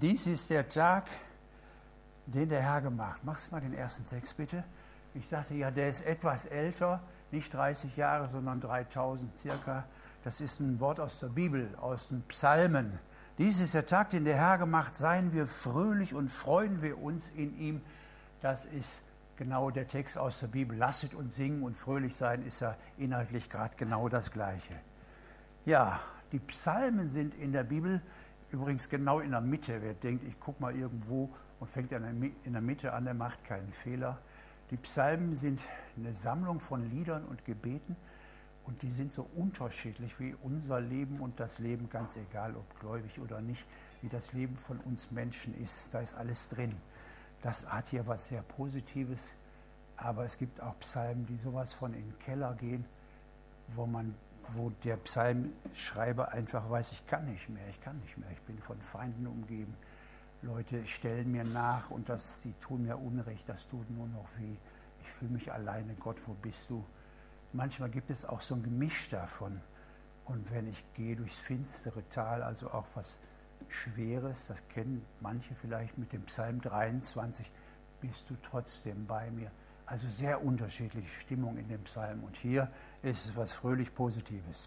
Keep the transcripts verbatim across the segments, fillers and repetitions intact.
Dies ist der Tag, den der Herr gemacht. Machst du mal den ersten Text bitte. Ich sagte ja, der ist etwas älter, nicht dreißig Jahre, sondern dreitausend circa. Das ist ein Wort aus der Bibel, aus den Psalmen. Dies ist der Tag, den der Herr gemacht. Seien wir fröhlich und freuen wir uns in ihm. Das ist genau der Text aus der Bibel. Lasset uns singen und fröhlich sein, ist ja inhaltlich gerade genau das Gleiche. Ja, die Psalmen sind in der Bibel übrigens genau in der Mitte. Wer denkt, ich gucke mal irgendwo und fängt in der Mitte an, der macht keinen Fehler. Die Psalmen sind eine Sammlung von Liedern und Gebeten und die sind so unterschiedlich wie unser Leben und das Leben, ganz egal, ob gläubig oder nicht, wie das Leben von uns Menschen ist. Da ist alles drin. Das hat hier was sehr Positives, aber es gibt auch Psalmen, die sowas von in den Keller gehen, wo man, wo der Psalmschreiber einfach weiß, ich kann nicht mehr, ich kann nicht mehr, ich bin von Feinden umgeben. Leute stellen mir nach und das, sie tun mir Unrecht, das tut nur noch weh. Ich fühle mich alleine, Gott, wo bist du? Manchmal gibt es auch so ein Gemisch davon. Und wenn ich gehe durchs finstere Tal, also auch was Schweres, das kennen manche vielleicht mit dem Psalm dreiundzwanzig, bist du trotzdem bei mir. Also sehr unterschiedliche Stimmung in dem Psalm. Und hier ist es was fröhlich Positives.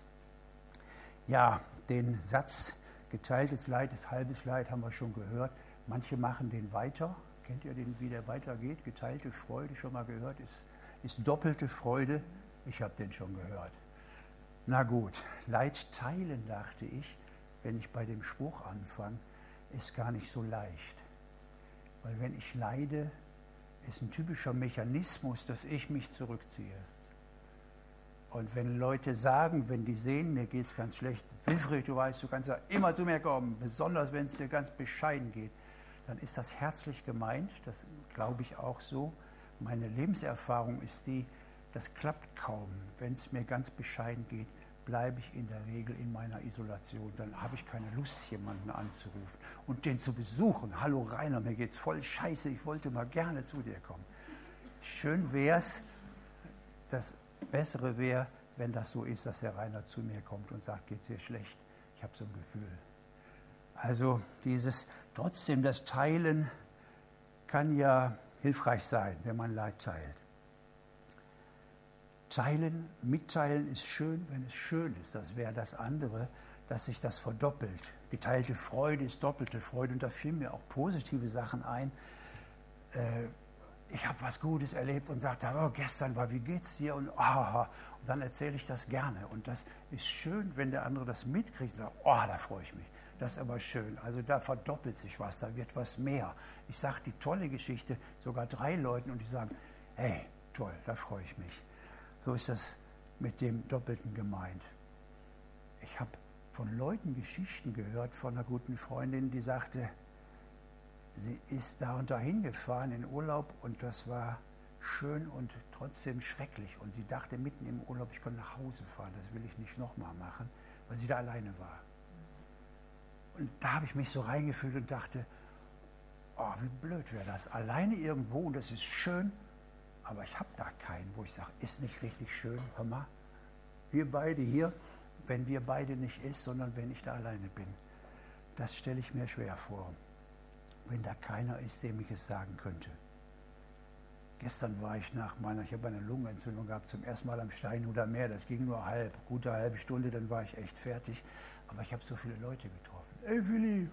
Ja, den Satz, geteiltes Leid ist halbes Leid, haben wir schon gehört. Manche machen den weiter. Kennt ihr den, wie der weitergeht? Geteilte Freude, schon mal gehört, ist, ist doppelte Freude. Ich habe den schon gehört. Na gut, Leid teilen, dachte ich, wenn ich bei dem Spruch anfange, ist gar nicht so leicht. Weil wenn ich leide, ist ein typischer Mechanismus, dass ich mich zurückziehe. Und wenn Leute sagen, wenn die sehen, mir geht es ganz schlecht, Wilfried, du weißt, du kannst ja immer zu mir kommen, besonders wenn es dir ganz bescheiden geht, dann ist das herzlich gemeint, das glaube ich auch so. Meine Lebenserfahrung ist die, das klappt kaum. Wenn es mir ganz bescheiden geht, bleibe ich in der Regel in meiner Isolation. Dann habe ich keine Lust, jemanden anzurufen und den zu besuchen. Hallo Rainer, mir geht's voll scheiße, ich wollte mal gerne zu dir kommen. Schön wäre es, das Bessere wäre, wenn das so ist, dass der Rainer zu mir kommt und sagt, geht's dir schlecht? Ich habe so ein Gefühl. Also dieses, trotzdem das Teilen kann ja hilfreich sein, wenn man Leid teilt. Teilen, mitteilen ist schön, wenn es schön ist. Das wäre das andere, dass sich das verdoppelt. Geteilte Freude ist doppelte Freude. Und da fielen mir auch positive Sachen ein. Äh, ich habe was Gutes erlebt und sagte, oh, gestern war, wie geht's dir? Und, oh, und dann erzähle ich das gerne. Und das ist schön, wenn der andere das mitkriegt und sagt, oh, da freue ich mich. Das ist aber schön. Also da verdoppelt sich was, da wird was mehr. Ich sage die tolle Geschichte sogar drei Leuten und die sagen, hey, toll, da freue ich mich. So ist das mit dem Doppelten gemeint. Ich habe von Leuten Geschichten gehört, von einer guten Freundin, die sagte, sie ist da und dahin gefahren in Urlaub und das war schön und trotzdem schrecklich. Und sie dachte mitten im Urlaub, ich kann nach Hause fahren, das will ich nicht nochmal machen, weil sie da alleine war. Und da habe ich mich so reingefühlt und dachte, oh, wie blöd wäre das, alleine irgendwo und das ist schön, aber ich habe da keinen, wo ich sage, ist nicht richtig schön, hör mal, wir beide hier, wenn wir beide nicht ist, sondern wenn ich da alleine bin. Das stelle ich mir schwer vor, wenn da keiner ist, dem ich es sagen könnte. Gestern war ich nach meiner, ich habe eine Lungenentzündung gehabt, zum ersten Mal am Steinhuder Meer, das ging nur halb, gute halbe Stunde, dann war ich echt fertig, aber ich habe so viele Leute getroffen. Ey Willi,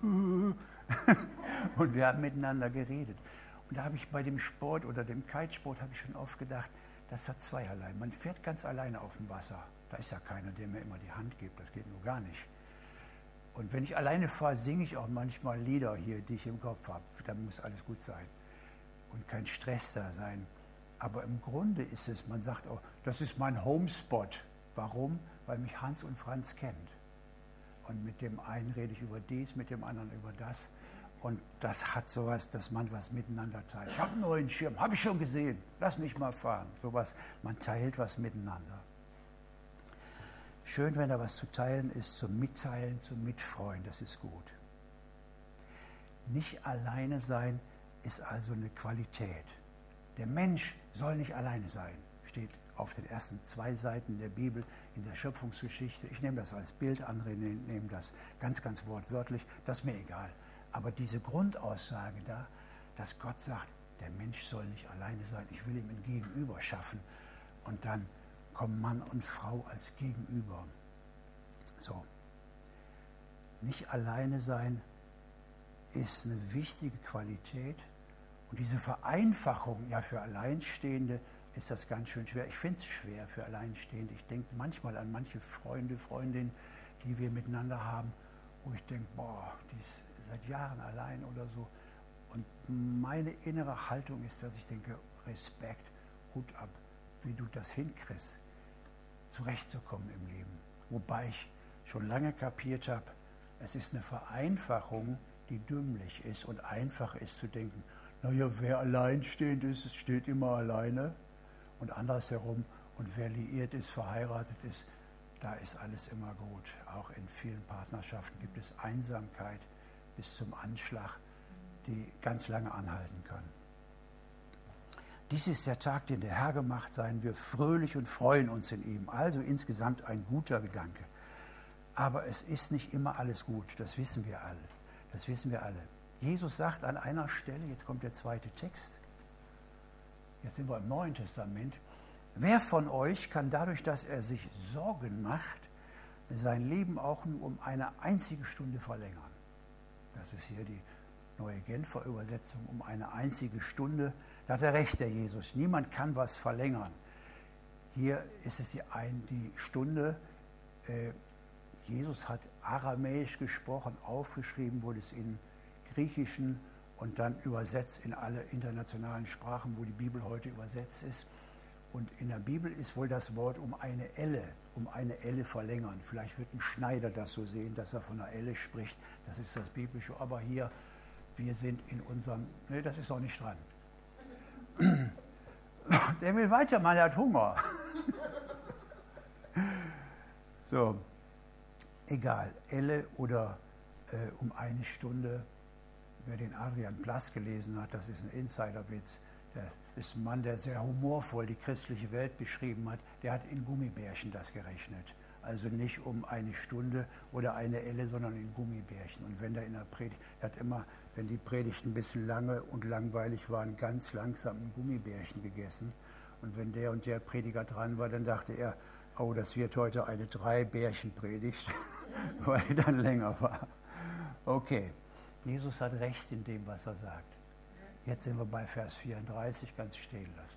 und wir haben miteinander geredet. Und da habe ich bei dem Sport oder dem Kitesport habe ich schon oft gedacht, das hat zweierlei. Man fährt ganz alleine auf dem Wasser. Da ist ja keiner, der mir immer die Hand gibt. Das geht nur gar nicht. Und wenn ich alleine fahre, singe ich auch manchmal Lieder hier, die ich im Kopf habe. Da muss alles gut sein. Und kein Stress da sein. Aber im Grunde ist es, man sagt auch, das ist mein Homespot. Warum? Weil mich Hans und Franz kennt. Und mit dem einen rede ich über dies, mit dem anderen über das. Und das hat sowas, dass man was miteinander teilt. Ich habe einen neuen Schirm, habe ich schon gesehen. Lass mich mal fahren. Sowas, man teilt was miteinander. Schön, wenn da was zu teilen ist, zum Mitteilen, zum Mitfreuen, das ist gut. Nicht alleine sein ist also eine Qualität. Der Mensch soll nicht alleine sein, steht auf den ersten zwei Seiten der Bibel in der Schöpfungsgeschichte. Ich nehme das als Bild, andere nehmen das ganz, ganz wortwörtlich. Das ist mir egal. Aber diese Grundaussage da, dass Gott sagt, der Mensch soll nicht alleine sein, ich will ihm ein Gegenüber schaffen. Und dann kommen Mann und Frau als Gegenüber. So. Nicht alleine sein ist eine wichtige Qualität. Und diese Vereinfachung, ja, für Alleinstehende ist das ganz schön schwer. Ich finde es schwer für Alleinstehende. Ich denke manchmal an manche Freunde, Freundinnen, die wir miteinander haben, wo ich denke, boah, die ist seit Jahren allein oder so. Und meine innere Haltung ist, dass ich denke, Respekt, Hut ab, wie du das hinkriegst, zurechtzukommen im Leben. Wobei ich schon lange kapiert habe, es ist eine Vereinfachung, die dümmlich ist und einfach ist zu denken, naja, wer alleinstehend ist, steht immer alleine. Und andersherum, und wer liiert ist, verheiratet ist, da ist alles immer gut. Auch in vielen Partnerschaften gibt es Einsamkeit bis zum Anschlag, die ganz lange anhalten kann. Dies ist der Tag, den der Herr gemacht, seien wir fröhlich und freuen uns in ihm. Also insgesamt ein guter Gedanke. Aber es ist nicht immer alles gut, das wissen wir alle. Das wissen wir alle. Jesus sagt an einer Stelle, jetzt kommt der zweite Text, jetzt sind wir im Neuen Testament, wer von euch kann dadurch, dass er sich Sorgen macht, sein Leben auch nur um eine einzige Stunde verlängern? Das ist hier die neue Genfer Übersetzung, um eine einzige Stunde. Da hat er recht, der Jesus. Niemand kann was verlängern. Hier ist es die, ein, die Stunde. Äh, Jesus hat Aramäisch gesprochen, aufgeschrieben wurde es in Griechischen und dann übersetzt in alle internationalen Sprachen, wo die Bibel heute übersetzt ist. Und in der Bibel ist wohl das Wort um eine Elle, um eine Elle verlängern. Vielleicht wird ein Schneider das so sehen, dass er von einer Elle spricht. Das ist das Biblische. Aber hier, wir sind in unserem, ne, das ist noch nicht dran. Der will weitermachen, der hat Hunger. So, egal, Elle oder äh, um eine Stunde. Wer den Adrian Blass gelesen hat, das ist ein Insiderwitz. Das ist ein Mann, der sehr humorvoll die christliche Welt beschrieben hat. Der hat in Gummibärchen das gerechnet. Also nicht um eine Stunde oder eine Elle, sondern in Gummibärchen. Und wenn der in der Predigt, er hat immer, wenn die Predigten ein bisschen lange und langweilig waren, ganz langsam ein Gummibärchen gegessen. Und wenn der und der Prediger dran war, dann dachte er, oh, das wird heute eine Drei-Bärchen-Predigt, weil die dann länger war. Okay, Jesus hat recht in dem, was er sagt. Jetzt sind wir bei Vers vierunddreißig, ganz stehen lassen.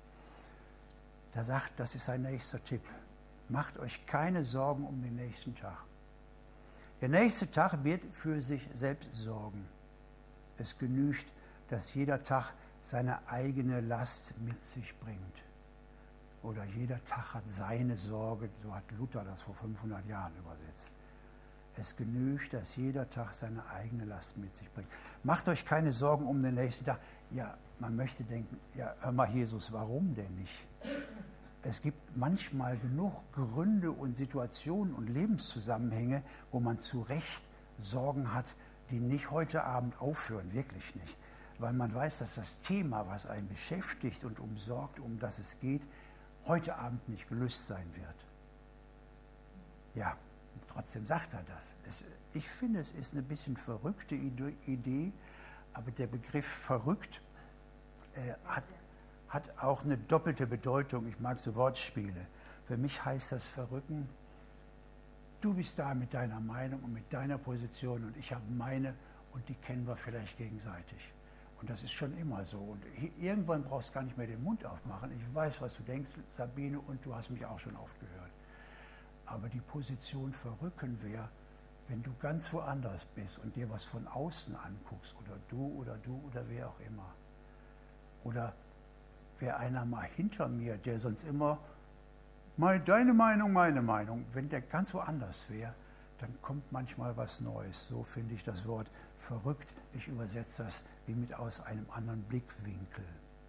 Da sagt, das ist sein nächster Tipp. Macht euch keine Sorgen um den nächsten Tag. Der nächste Tag wird für sich selbst sorgen. Es genügt, dass jeder Tag seine eigene Last mit sich bringt. Oder jeder Tag hat seine Sorge, so hat Luther das vor fünfhundert Jahren übersetzt. Es genügt, dass jeder Tag seine eigene Last mit sich bringt. Macht euch keine Sorgen um den nächsten Tag. Ja, man möchte denken, ja, hör mal Jesus, warum denn nicht? Es gibt manchmal genug Gründe und Situationen und Lebenszusammenhänge, wo man zu Recht Sorgen hat, die nicht heute Abend aufhören, wirklich nicht. Weil man weiß, dass das Thema, was einen beschäftigt und umsorgt, um das es geht, heute Abend nicht gelöst sein wird. Ja. Trotzdem sagt er das. Es, ich finde, es ist eine bisschen verrückte Idee, aber der Begriff verrückt äh, hat, hat auch eine doppelte Bedeutung. Ich mag so Wortspiele. Für mich heißt das Verrücken, du bist da mit deiner Meinung und mit deiner Position und ich habe meine und die kennen wir vielleicht gegenseitig. Und das ist schon immer so. Und irgendwann brauchst du gar nicht mehr den Mund aufmachen. Ich weiß, was du denkst, Sabine, und du hast mich auch schon oft gehört. Aber die Position verrücken wäre, wenn du ganz woanders bist und dir was von außen anguckst, oder du oder du oder wer auch immer. Oder wäre einer mal hinter mir, der sonst immer, deine Meinung, meine Meinung, wenn der ganz woanders wäre, dann kommt manchmal was Neues. So finde ich das Wort verrückt. Ich übersetze das wie mit aus einem anderen Blickwinkel.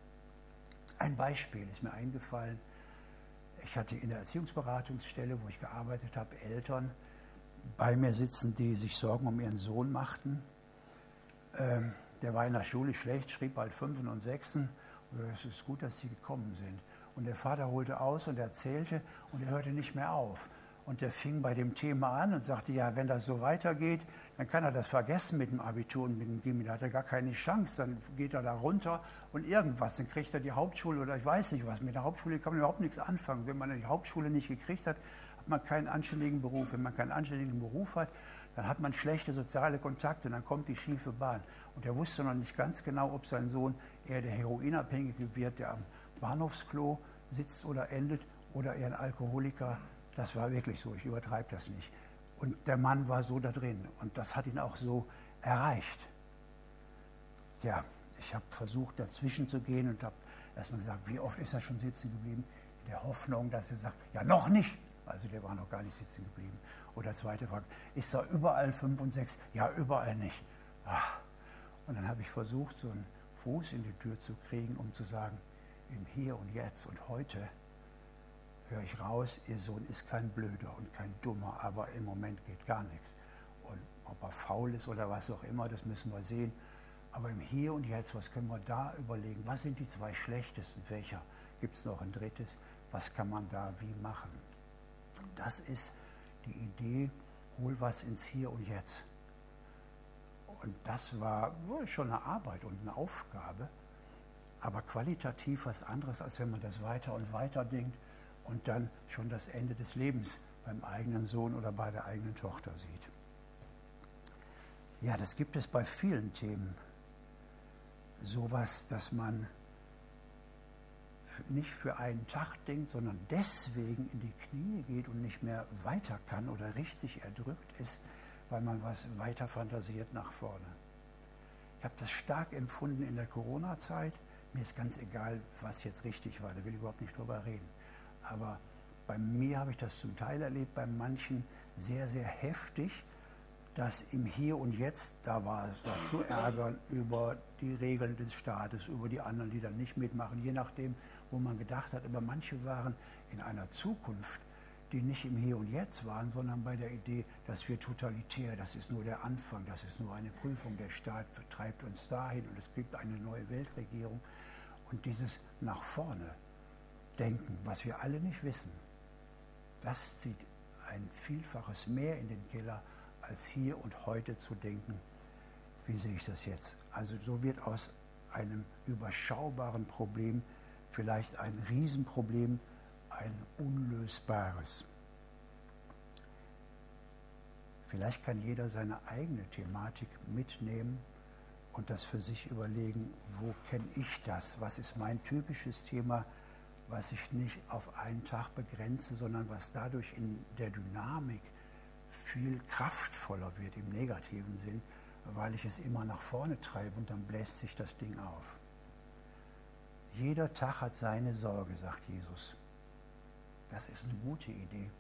Ein Beispiel ist mir eingefallen. Ich hatte in der Erziehungsberatungsstelle, wo ich gearbeitet habe, Eltern bei mir sitzen, die sich Sorgen um ihren Sohn machten. Ähm, der war in der Schule schlecht, schrieb bald Fünfen und Sechsen. Es ist gut, dass sie gekommen sind. Und der Vater holte aus und erzählte und er hörte nicht mehr auf. Und der fing bei dem Thema an und sagte, ja, wenn das so weitergeht, dann kann er das vergessen mit dem Abitur und mit dem Gimmi. Da hat er gar keine Chance. Dann geht er da runter und irgendwas. Dann kriegt er die Hauptschule oder ich weiß nicht was. Mit der Hauptschule kann man überhaupt nichts anfangen. Wenn man die Hauptschule nicht gekriegt hat, hat man keinen anständigen Beruf. Wenn man keinen anständigen Beruf hat, dann hat man schlechte soziale Kontakte und dann kommt die schiefe Bahn. Und er wusste noch nicht ganz genau, ob sein Sohn eher der Heroinabhängige wird, der am Bahnhofsklo sitzt oder endet, oder eher ein Alkoholiker. Das war wirklich so, ich übertreibe das nicht. Und der Mann war so da drin und das hat ihn auch so erreicht. Ja, ich habe versucht, dazwischen zu gehen und habe erstmal gesagt, wie oft ist er schon sitzen geblieben? In der Hoffnung, dass er sagt, ja, noch nicht. Also der war noch gar nicht sitzen geblieben. Oder zweite Frage, ist er überall fünf und sechs? Ja, überall nicht. Ach. Und dann habe ich versucht, so einen Fuß in die Tür zu kriegen, um zu sagen, im Hier und Jetzt und heute höre ich raus, Ihr Sohn ist kein Blöder und kein Dummer, aber im Moment geht gar nichts. Und ob er faul ist oder was auch immer, das müssen wir sehen. Aber im Hier und Jetzt, was können wir da überlegen? Was sind die zwei schlechtesten Fächer? Gibt es noch ein drittes? Was kann man da wie machen? Das ist die Idee, hol was ins Hier und Jetzt. Und das war schon eine Arbeit und eine Aufgabe, aber qualitativ was anderes, als wenn man das weiter und weiter denkt und dann schon das Ende des Lebens beim eigenen Sohn oder bei der eigenen Tochter sieht. Ja, das gibt es bei vielen Themen. Sowas, dass man nicht für einen Tag denkt, sondern deswegen in die Knie geht und nicht mehr weiter kann oder richtig erdrückt ist, weil man was weiter fantasiert nach vorne. Ich habe das stark empfunden in der Corona-Zeit. Mir ist ganz egal, was jetzt richtig war, da will ich überhaupt nicht drüber reden. Aber bei mir habe ich das zum Teil erlebt, bei manchen sehr, sehr heftig, dass im Hier und Jetzt, da war das zu ärgern über die Regeln des Staates, über die anderen, die dann nicht mitmachen, je nachdem, wo man gedacht hat. Aber manche waren in einer Zukunft, die nicht im Hier und Jetzt waren, sondern bei der Idee, dass wir totalitär, das ist nur der Anfang, das ist nur eine Prüfung, der Staat treibt uns dahin und es gibt eine neue Weltregierung. Und dieses nach vorne denken, was wir alle nicht wissen, das zieht ein Vielfaches mehr in den Keller, als hier und heute zu denken, wie sehe ich das jetzt? Also so wird aus einem überschaubaren Problem vielleicht ein Riesenproblem, ein unlösbares. Vielleicht kann jeder seine eigene Thematik mitnehmen und das für sich überlegen, wo kenne ich das? Was ist mein typisches Thema, was ich nicht auf einen Tag begrenze, sondern was dadurch in der Dynamik viel kraftvoller wird im negativen Sinn, weil ich es immer nach vorne treibe und dann bläst sich das Ding auf. Jeder Tag hat seine Sorge, sagt Jesus. Das ist eine gute Idee.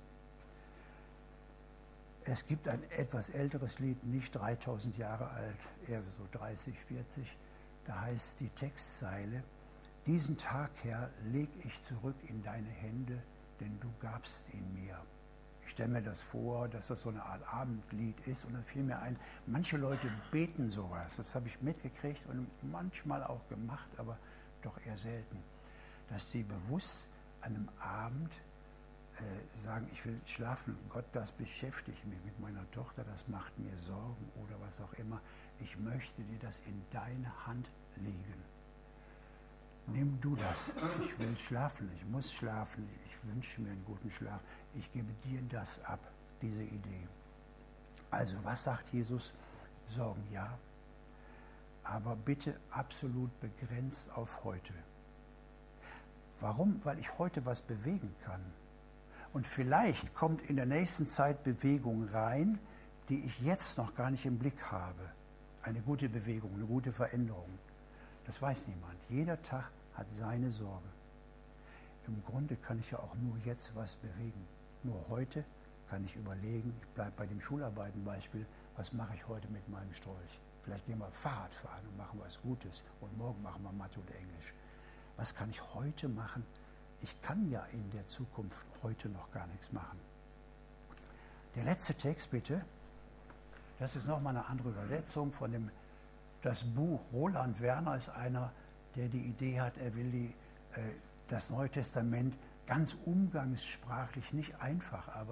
Es gibt ein etwas älteres Lied, nicht dreitausend Jahre alt, eher so dreißig, vierzig. Da heißt die Textzeile, diesen Tag, Herr, leg ich zurück in deine Hände, denn du gabst ihn mir. Ich stelle mir das vor, dass das so eine Art Abendlied ist und dann fiel mir ein, manche Leute beten sowas, das habe ich mitgekriegt und manchmal auch gemacht, aber doch eher selten, dass sie bewusst an einem Abend äh, sagen, ich will schlafen, Gott, das beschäftigt mich mit meiner Tochter, das macht mir Sorgen oder was auch immer, ich möchte dir das in deine Hand legen. Nimm du das, ich will schlafen, ich muss schlafen, ich wünsche mir einen guten Schlaf, ich gebe dir das ab, diese Idee. Also was sagt Jesus? Sorgen ja, aber bitte absolut begrenzt auf heute. Warum? Weil ich heute was bewegen kann. Und vielleicht kommt in der nächsten Zeit Bewegung rein, die ich jetzt noch gar nicht im Blick habe. Eine gute Bewegung, eine gute Veränderung. Das weiß niemand. Jeder Tag hat seine Sorge. Im Grunde kann ich ja auch nur jetzt was bewegen. Nur heute kann ich überlegen, ich bleibe bei dem Schularbeitenbeispiel, was mache ich heute mit meinem Strolch? Vielleicht gehen wir Fahrrad fahren und machen was Gutes und morgen machen wir Mathe oder Englisch. Was kann ich heute machen? Ich kann ja in der Zukunft heute noch gar nichts machen. Der letzte Text bitte, das ist nochmal eine andere Übersetzung von dem, das Buch. Roland Werner ist einer, der die Idee hat, er will die, äh, das Neue Testament ganz umgangssprachlich, nicht einfach, aber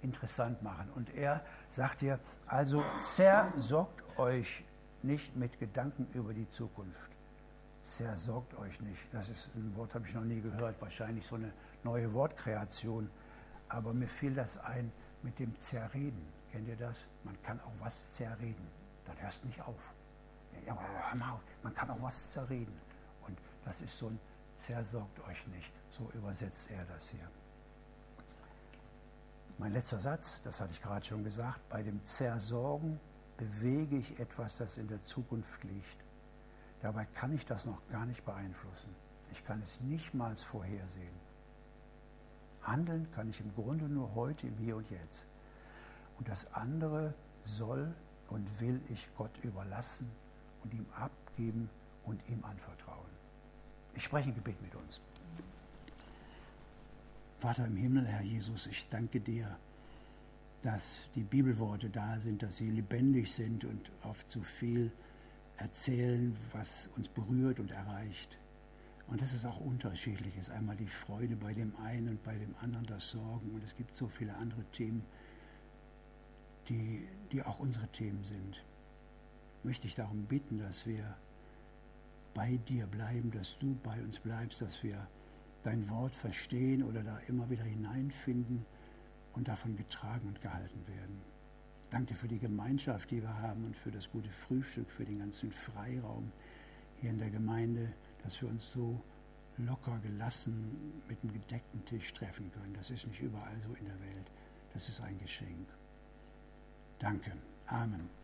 interessant machen. Und er sagt hier, also zersorgt euch nicht mit Gedanken über die Zukunft. Zersorgt euch nicht. Das ist ein Wort, habe ich noch nie gehört. Wahrscheinlich so eine neue Wortkreation. Aber mir fiel das ein mit dem Zerreden. Kennt ihr das? Man kann auch was zerreden. Das hört nicht auf. Ja, aber man kann auch was zerreden. Und das ist so ein zersorgt euch nicht. So übersetzt er das hier. Mein letzter Satz, das hatte ich gerade schon gesagt, bei dem Zersorgen bewege ich etwas, das in der Zukunft liegt. Dabei kann ich das noch gar nicht beeinflussen. Ich kann es nicht mal vorhersehen. Handeln kann ich im Grunde nur heute, im Hier und Jetzt. Und das andere soll und will ich Gott überlassen und ihm abgeben und ihm anvertrauen. Ich spreche ein Gebet mit uns. Vater im Himmel, Herr Jesus, ich danke dir, dass die Bibelworte da sind, dass sie lebendig sind und oft so viel erzählen, was uns berührt und erreicht. Und dass es auch unterschiedlich ist. Einmal die Freude bei dem einen und bei dem anderen das Sorgen. Und es gibt so viele andere Themen, die, die auch unsere Themen sind. Möchte ich darum bitten, dass wir bei dir bleiben, dass du bei uns bleibst, dass wir dein Wort verstehen oder da immer wieder hineinfinden und davon getragen und gehalten werden. Danke für die Gemeinschaft, die wir haben und für das gute Frühstück, für den ganzen Freiraum hier in der Gemeinde, dass wir uns so locker, gelassen mit einem gedeckten Tisch treffen können. Das ist nicht überall so in der Welt. Das ist ein Geschenk. Danke. Amen.